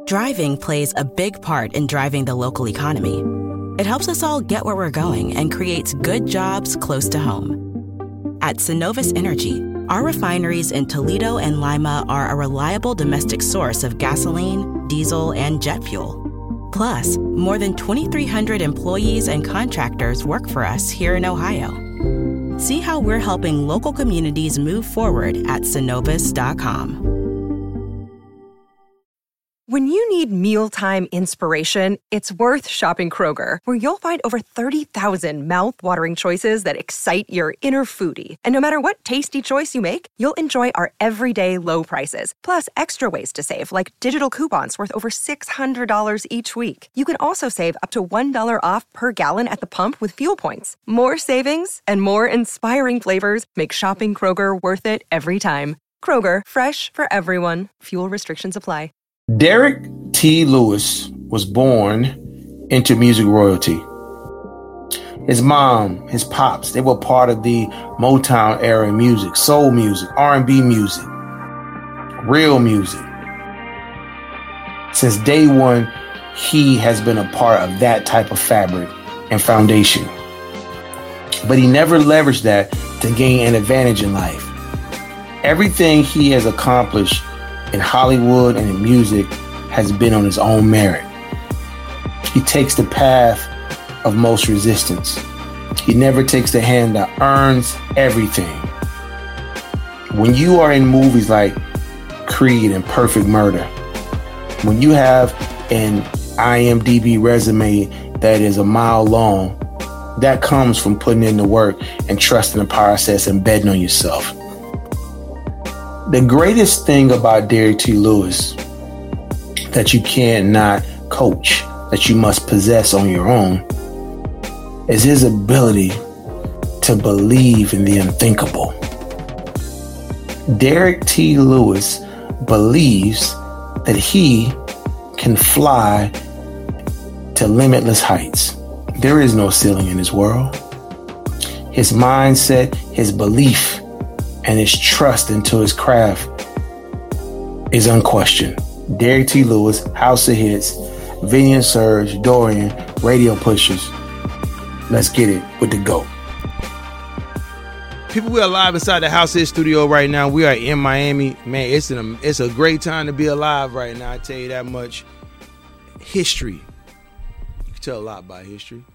Driving plays a big part in driving the local economy. It helps us all get where we're going and creates good jobs close to home. At Synovus Energy, our refineries in Toledo and Lima are a reliable domestic source of gasoline, diesel, and jet fuel. Plus, more than 2,300 employees and contractors work for us here in Ohio. See how we're helping local communities move forward at Synovus.com. When you need mealtime inspiration, it's worth shopping Kroger, where you'll find over 30,000 mouth-watering choices that excite your inner foodie. And no matter what tasty choice you make, you'll enjoy our everyday low prices, plus extra ways to save, like digital coupons worth over $600 each week. You can also save up to $1 off per gallon at the pump with fuel points. More savings and more inspiring flavors make shopping Kroger worth it every time. Kroger, fresh for everyone. Fuel restrictions apply. Derek T. Lewis was born into music royalty. His mom, his pops, they were part of the Motown era music, soul music, R&B music, real music. Since day one, he has been a part of that type of fabric and foundation. But he never leveraged that to gain an advantage in life. Everything he has accomplished in Hollywood and in music has been on his own merit. He takes the path of most resistance. He never takes the hand that earns everything. When you are in movies like Creed and Perfect Murder, when you have an IMDb resume that is a mile long, that comes from putting in the work and trusting the process and betting on yourself. The greatest thing about Derek T. Lewis that you cannot coach, that you must possess on your own, is his ability to believe in the unthinkable. Derek T. Lewis believes that he can fly to limitless heights. There is no ceiling in his world. His mindset, his belief, and his trust into his craft is unquestioned. Derek T. Lewis, House of Hits, Vinny and Serge, Dorian, Radio Pushers. Let's get it with the GOAT. People, we are live inside the House of Hits studio right now. We are in Miami. Man, it's a great time to be alive right now. I tell you that much. History. You can tell a lot by history.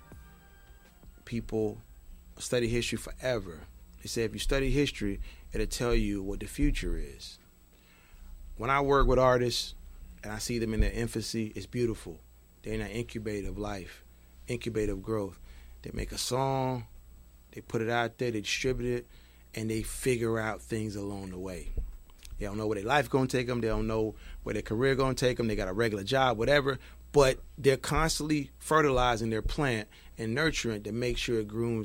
People study history forever. They say if you study history, it'll tell you what the future is. When I work with artists and I see them in their infancy, it's beautiful. They're in that incubator of life, incubator of growth. They make a song, they put it out there, they distribute it, and they figure out things along the way. They don't know where their life going to take them. They don't know where their career going to take them. They got a regular job, whatever. But they're constantly fertilizing their plant and nurturing to make sure it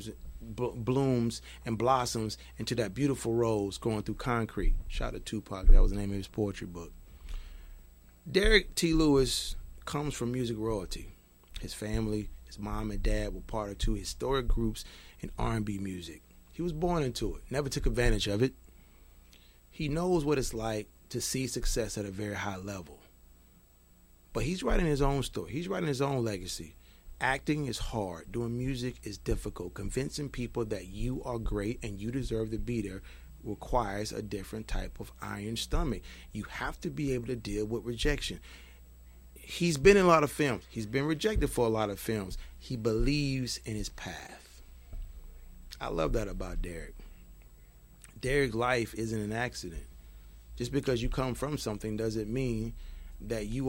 blooms and blossoms into that beautiful rose growing through concrete. Shout out to Tupac. That was the name of his poetry book. Derek T. Lewis comes from music royalty. His family, his mom and dad were part of two historic groups in R&B music. He was born into it, never took advantage of it. He knows what it's like to see success at a very high level. But he's writing his own story. He's writing his own legacy. Acting is hard. Doing music is difficult. Convincing people that you are great and you deserve to be there requires a different type of iron stomach. You have to be able to deal with rejection. He's been in a lot of films. He's been rejected for a lot of films. He believes in his path. I love that about Derek. Derek's life isn't an accident. Just because you come from something doesn't mean that you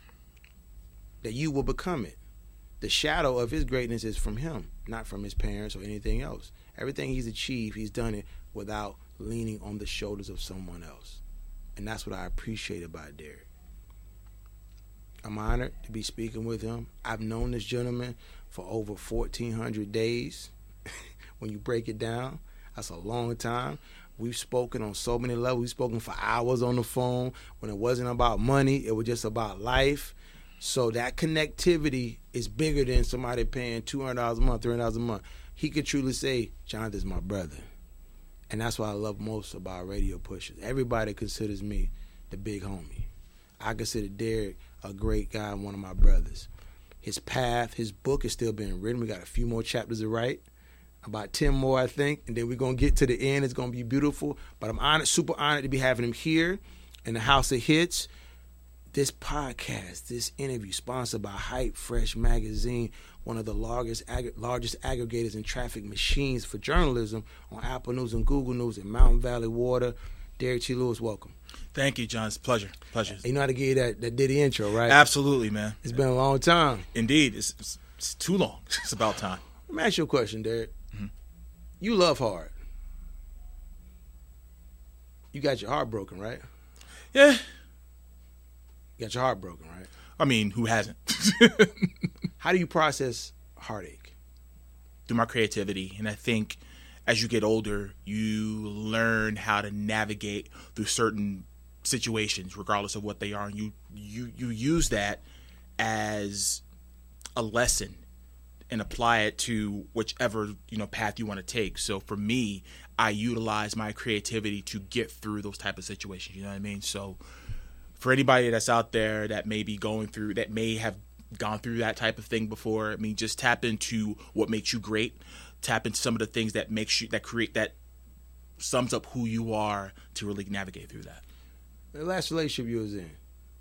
will become it. The shadow of his greatness is from him, not from his parents or anything else. Everything he's achieved, he's done it without leaning on the shoulders of someone else. And that's what I appreciate about Derek. I'm honored to be speaking with him. I've known this gentleman for over 1,400 days. When you break it down, that's a long time. We've spoken on so many levels. We've spoken for hours on the phone. When it wasn't about money, it was just about life. So that connectivity is bigger than somebody paying $200 a month, $300 a month. He could truly say, Jonathan's my brother. And that's what I love most about Radio Pushers. Everybody considers me the big homie. I consider Derek a great guy and one of my brothers. His path, his book is still being written. We got a few more chapters to write, about 10 more, I think, and then we're going to get to the end. It's going to be beautiful. But I'm honored, super honored to be having him here in the House of Hits. This podcast, this interview, sponsored by Hype Fresh Magazine, one of the largest aggregators and traffic machines for journalism on Apple News and Google News and Mountain Valley Water. Derek T. Lewis, welcome. Thank you, John. It's a pleasure. You know how to give you that Diddy intro, right? Absolutely, man. It's been a long time. Indeed. It's too long. It's about time. Let me ask you a question, Derek. Mm-hmm. You love hard. You got your heart broken, right? Yeah. You got your heart broken, right? I mean, who hasn't? How do you process heartache? Through my creativity. And I think as you get older, you learn how to navigate through certain situations, regardless of what they are. And you use that as a lesson and apply it to whichever path you want to take. So for me, I utilize my creativity to get through those type of situations. You know what I mean? So for anybody that's out there that may be going through, that may have gone through that type of thing before, I mean, just tap into what makes you great. Tap into some of the things that that sums up who you are to really navigate through that. The last relationship you was in,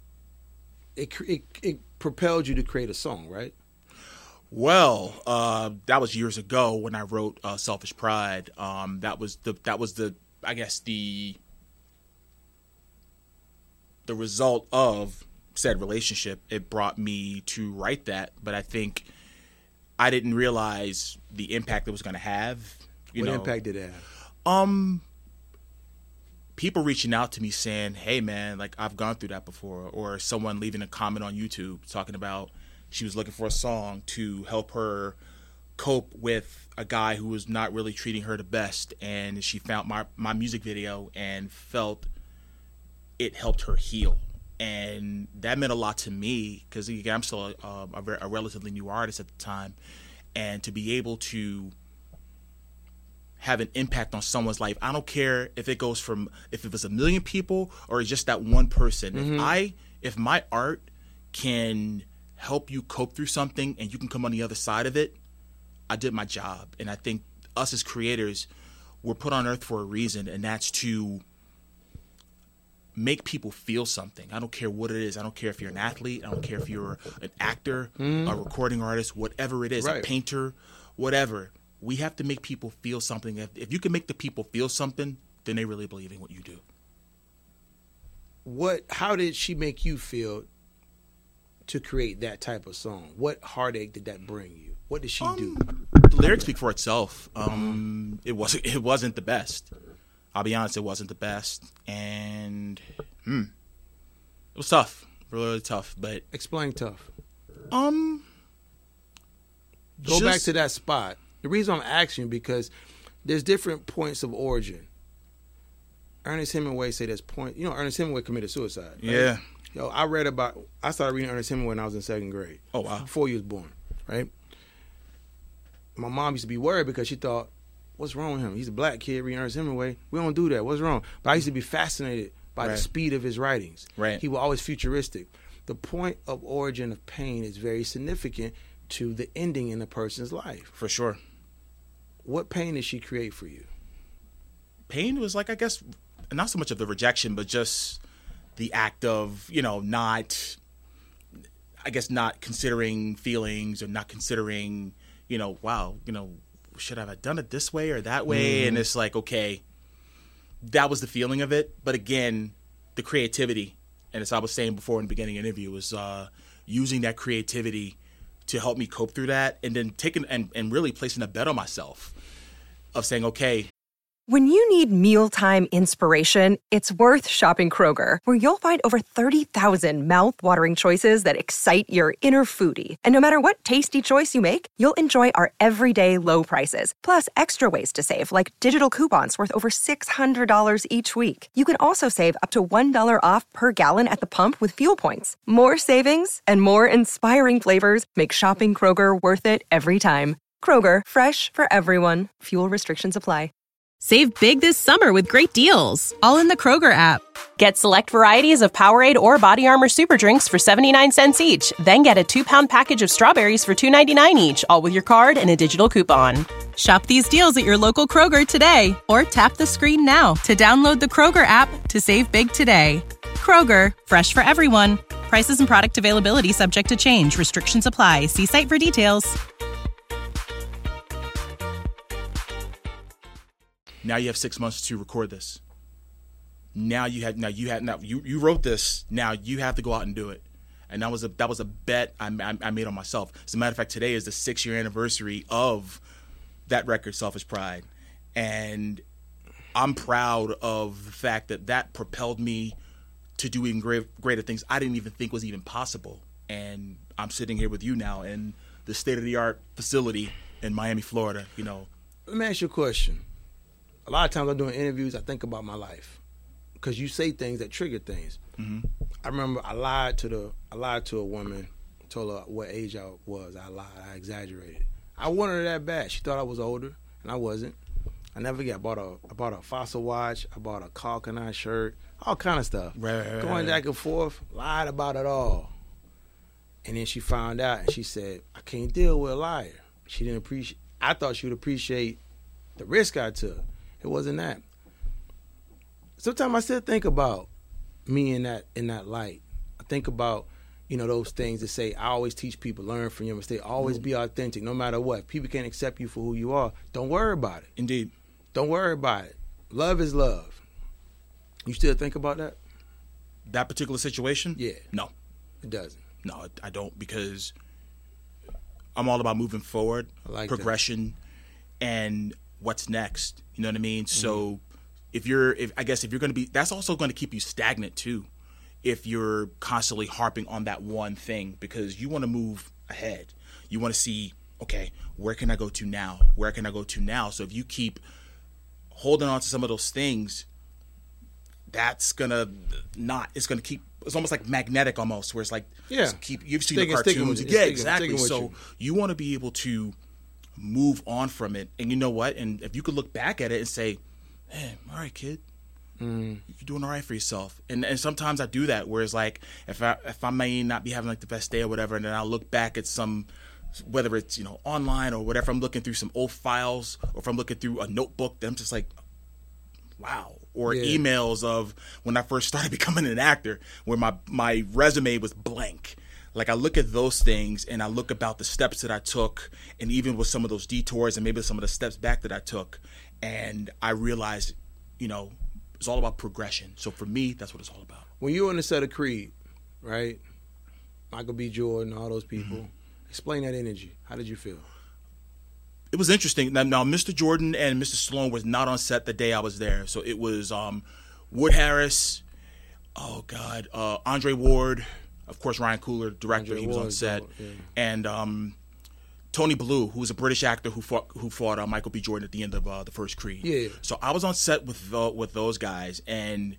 it propelled you to create a song, right? Well, that was years ago when I wrote "Selfish Pride." That was the I guess the result of said relationship. It brought me to write that, but I think I didn't realize the impact it was going to have. What impact did it have? People reaching out to me saying, "Hey, man, like I've gone through that before," or someone leaving a comment on YouTube talking about she was looking for a song to help her cope with a guy who was not really treating her the best, and she found my music video and felt it helped her heal. And that meant a lot to me because, again, I'm still a relatively new artist at the time. And to be able to have an impact on someone's life, I don't care if it goes from, if it was 1 million people or just that one person. Mm-hmm. If my art can help you cope through something and you can come on the other side of it, I did my job. And I think us as creators, we're put on earth for a reason, and that's to make people feel something. I don't care what it is. I don't care if you're an athlete. I don't care if you're an actor, a recording artist, whatever it is, a painter, whatever. We have to make people feel something. If you can make the people feel something, then they really believe in what you do. How did she make you feel to create that type of song? What heartache did that bring you? What did she do? The lyrics speak for itself. It wasn't the best. I'll be honest, it wasn't the best, and it was tough, really tough. But explain tough. Go back to that spot. The reason I'm asking you because there's different points of origin. Ernest Hemingway said there's point. Ernest Hemingway committed suicide. Right? Yeah. I started reading Ernest Hemingway when I was in 2nd grade. Oh wow. Before he was born, right? My mom used to be worried because she thought, what's wrong with him? He's a black kid reading Ernest Hemingway. We don't do that. What's wrong? But I used to be fascinated by the speed of his writings. Right. He was always futuristic. The point of origin of pain is very significant to the ending in a person's life. For sure. What pain did she create for you? Pain was like, I guess, not so much of the rejection, but just the act of, not considering feelings or not considering, should I have done it this way or that way? And it's like, okay, that was the feeling of it. But again, the creativity, and as I was saying before in the beginning of the interview, was using that creativity to help me cope through that, and then taking and really placing a bet on myself of saying, okay. When you need mealtime inspiration, it's worth shopping Kroger, where you'll find over 30,000 mouth-watering choices that excite your inner foodie. And no matter what tasty choice you make, you'll enjoy our everyday low prices, plus extra ways to save, like digital coupons worth over $600 each week. You can also save up to $1 off per gallon at the pump with fuel points. More savings and more inspiring flavors make shopping Kroger worth it every time. Kroger, fresh for everyone. Fuel restrictions apply. Save big this summer with great deals, all in the Kroger app. Get select varieties of Powerade or Body Armor Super Drinks for 79 cents each. Then get a 2-pound package of strawberries for $2.99 each, all with your card and a digital coupon. Shop these deals at your local Kroger today, or tap the screen now to download the Kroger app to save big today. Kroger, fresh for everyone. Prices and product availability subject to change. Restrictions apply. See site for details. Now you have 6 months to record this. You wrote this. Now you have to go out and do it. And that was a bet I made on myself. As a matter of fact, today is the 6-year anniversary of that record, Selfish Pride, and I'm proud of the fact that propelled me to do even greater things I didn't even think was even possible. And I'm sitting here with you now in the state-of-the-art facility in Miami, Florida. Let me ask you a question. A lot of times I'm doing interviews, I think about my life because you say things that trigger things. Mm-hmm. I remember I lied to a woman, told her what age I was. I lied, I exaggerated. I wanted her that bad. She thought I was older, and I wasn't. I never forget. I bought a Fossil watch. I bought a Kalkanai shirt, all kind of stuff. Right. Going back and forth, lied about it all. And then she found out, and she said, "I can't deal with a liar." She didn't appreciate. I thought she would appreciate the risk I took. It wasn't that. Sometimes I still think about me in that light. I think about, those things that say, I always teach people, learn from your mistake. Always be authentic, no matter what. People can't accept you for who you are. Don't worry about it. Indeed. Don't worry about it. Love is love. You still think about that? That particular situation? Yeah. No. It doesn't. No, I don't, because I'm all about moving forward, progression, and what's next. You know what I mean? Mm-hmm. So if you're going to be, that's also going to keep you stagnant too, if you're constantly harping on that one thing, because you want to move ahead. You want to see, okay, where can I go to now? Where can I go to now? So if you keep holding on to some of those things, it's going to keep, it's almost like magnetic almost, where it's like, you've seen the cartoons. Yeah, exactly. So you want to be able to move on from it. And you know what? And if you could look back at it and say, hey, all right, kid, you're doing all right for yourself. And sometimes I do that, where it's like, if I may not be having like the best day or whatever, and then I'll look back at some, whether it's, online or whatever, I'm looking through some old files, or if I'm looking through a notebook, then I'm just like, wow. Or emails of when I first started becoming an actor, where my resume was blank. Like, I look at those things and I look about the steps that I took, and even with some of those detours and maybe some of the steps back that I took, and I realized, it's all about progression. So for me, that's what it's all about. When you were on the set of Creed, right? Michael B. Jordan, all those people. Explain that energy. How did you feel? It was interesting. Now, Mr. Jordan and Mr. Stallone was not on set the day I was there. So it was Wood Harris, Andre Ward, of course, Ryan Coogler, director, he was on set, and Tony Bellew, who was a British actor who fought Michael B. Jordan at the end of the first Creed. Yeah. So I was on set with those guys, and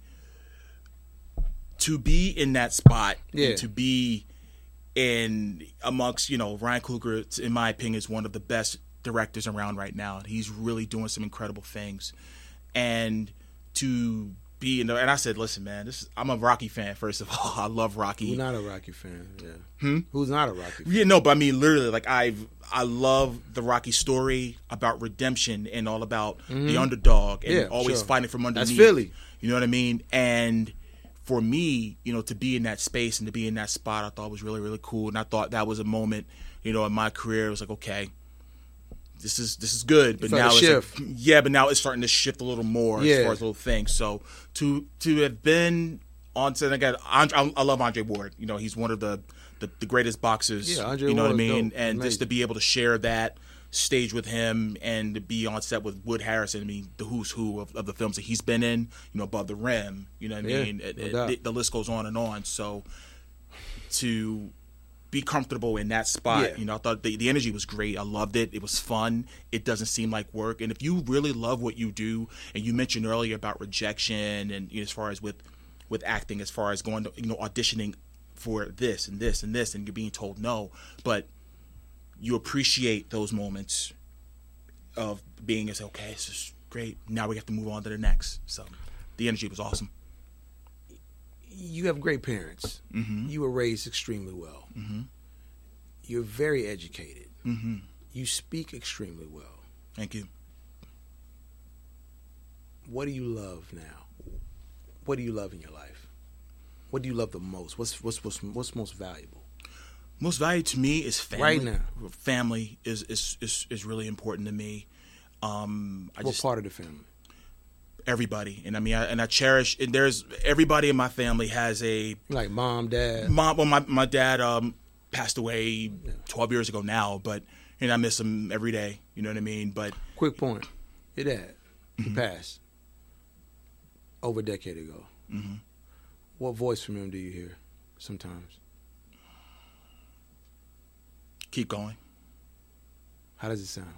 to be in that spot, and to be in amongst, Ryan Coogler, in my opinion, is one of the best directors around right now. He's really doing some incredible things, and to be and I said, listen, man, I'm a Rocky fan. First of all, I love Rocky. Who's not a Rocky fan? Yeah. Who's not a Rocky fan? Yeah, no, but I mean, literally, like I love the Rocky story about redemption and all about the underdog and always fighting from underneath. That's Philly. You know what I mean? And for me, to be in that space and to be in that spot, I thought was really, really cool. And I thought that was a moment, in my career. It was like, okay, this is good, but now but now it's starting to shift a little more as far as little things. So to have been on set again, I love Andre Ward. He's one of the greatest boxers. Yeah, Andre you know Ward, what I mean? dope. And Amazing. just to be able to share that stage with him and to be on set with Wood Harrison, I mean, the who's who of the films that he's been in, Above the Rim, you know what I mean? The list goes on and on. So to be comfortable in that spot. I thought the energy was great. I loved it. It was fun. It doesn't seem like work. And if you really love what you do, and you mentioned earlier about rejection and as far as with acting, as far as going to auditioning for this and this and this, and you're being told no, but you appreciate those moments of being okay, great. Now we have to move on to the next. So the energy was awesome. You have great parents. Mm-hmm. You were raised extremely well. Mm-hmm. You're very educated. Mm-hmm. You speak extremely well. Thank you. What do you love now? What do you love in your life? What do you love the most? What's most valuable? Most valuable to me is family. Right now. Family is really important to me. What part of the family? Everybody. And I mean, I cherish, and there's, everybody in my family has a... Like mom, dad? Well, my dad passed away 12 years ago now, but I miss him every day. You know what I mean? But quick point. Your dad, he passed over a decade ago. Mm-hmm. What voice from him do you hear sometimes? Keep going. How does it sound?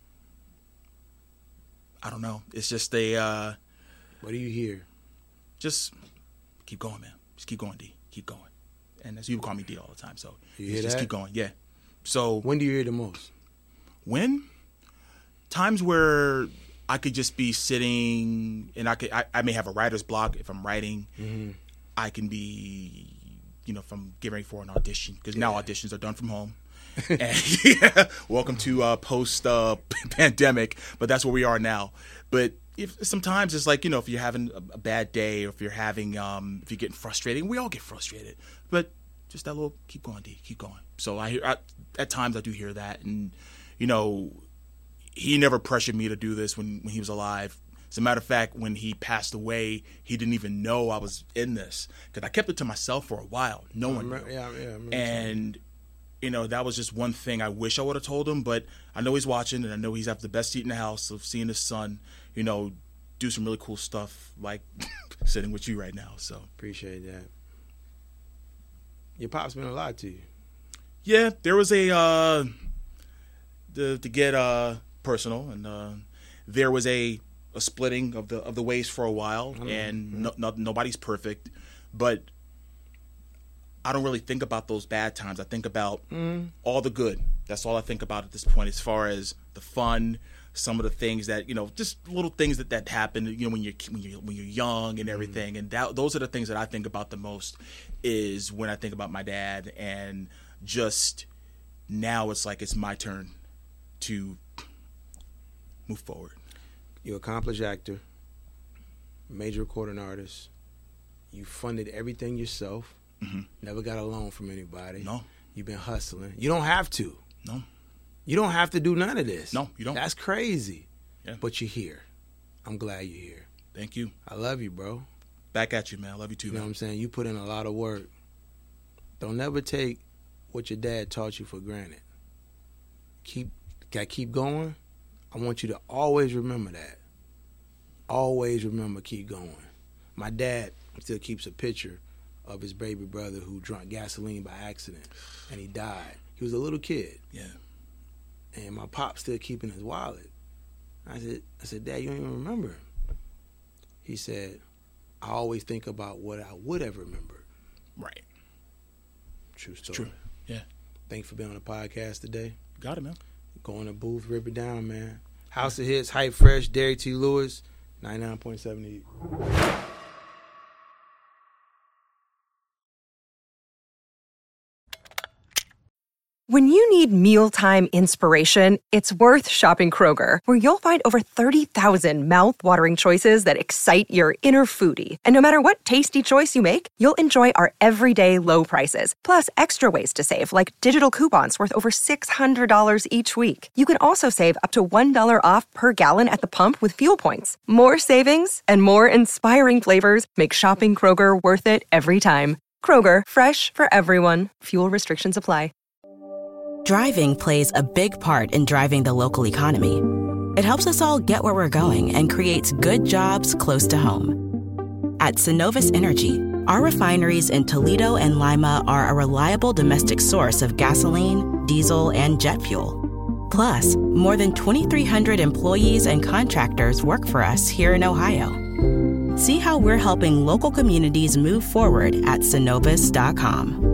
I don't know. It's just a... what do you hear? Just keep going, man. Just keep going, D. Keep going. And as you call me D all the time, so you hear just that? keep going. Yeah. So when do you hear it the most? When? Times where I could just be sitting and I may have a writer's block if I'm writing. Mm-hmm. I can be, if I'm getting ready for an audition, because now auditions are done from home. And welcome to post pandemic, but that's where we are now. But sometimes it's like, if you're having a bad day, or if you're having if you're getting frustrated, we all get frustrated, but just that little keep going, D, keep going. So at times I do hear that, and he never pressured me to do this when he was alive. As a matter of fact, when he passed away, he didn't even know I was in this, because I kept it to myself for a while. No one knew. And that was just one thing I wish I would have told him, but I know he's watching, and I know he's got the best seat in the house of seeing his son, do some really cool stuff, like sitting with you right now. So appreciate that. Your pop's been a lot to you. Yeah, there was to get personal, and there was a splitting of the ways for a while, and nobody's perfect, but I don't really think about those bad times. I think about all the good. That's all I think about at this point, as far as the fun, some of the things that just little things that happen. When you're young and everything, and those are the things that I think about the most. Is when I think about my dad, and just now it's like it's my turn to move forward. You're an accomplished actor, major recording artist. You funded everything yourself. Mm-hmm. Never got a loan from anybody. No. You've been hustling. You don't have to. No. You don't have to do none of this. No, you don't. That's crazy. Yeah. But you're here. I'm glad you're here. Thank you. I love you, bro. Back at you, man. I love you too, You know what I'm saying? You put in a lot of work. Don't never take what your dad taught you for granted. Keep going. I want you to always remember that. Always remember, keep going. My dad still keeps a picture of his baby brother who drank gasoline by accident, and he died. He was a little kid. Yeah. And my pop still keeping his wallet. I said, Dad, you don't even remember him. He said, I always think about what I would have remembered. Right. True story. True. Yeah. Thanks for being on the podcast today. Got it, man. Go in the booth, rip it down, man. House of Hits, Hype Fresh, Derek T. Lewis, 99.7 E. When you need mealtime inspiration, it's worth shopping Kroger, where you'll find over 30,000 mouth-watering choices that excite your inner foodie. And no matter what tasty choice you make, you'll enjoy our everyday low prices, plus extra ways to save, like digital coupons worth over $600 each week. You can also save up to $1 off per gallon at the pump with fuel points. More savings and more inspiring flavors make shopping Kroger worth it every time. Kroger, fresh for everyone. Fuel restrictions apply. Driving plays a big part in driving the local economy. It helps us all get where we're going and creates good jobs close to home. At Synovus Energy, our refineries in Toledo and Lima are a reliable domestic source of gasoline, diesel, and jet fuel. Plus, more than 2,300 employees and contractors work for us here in Ohio. See how we're helping local communities move forward at Synovus.com.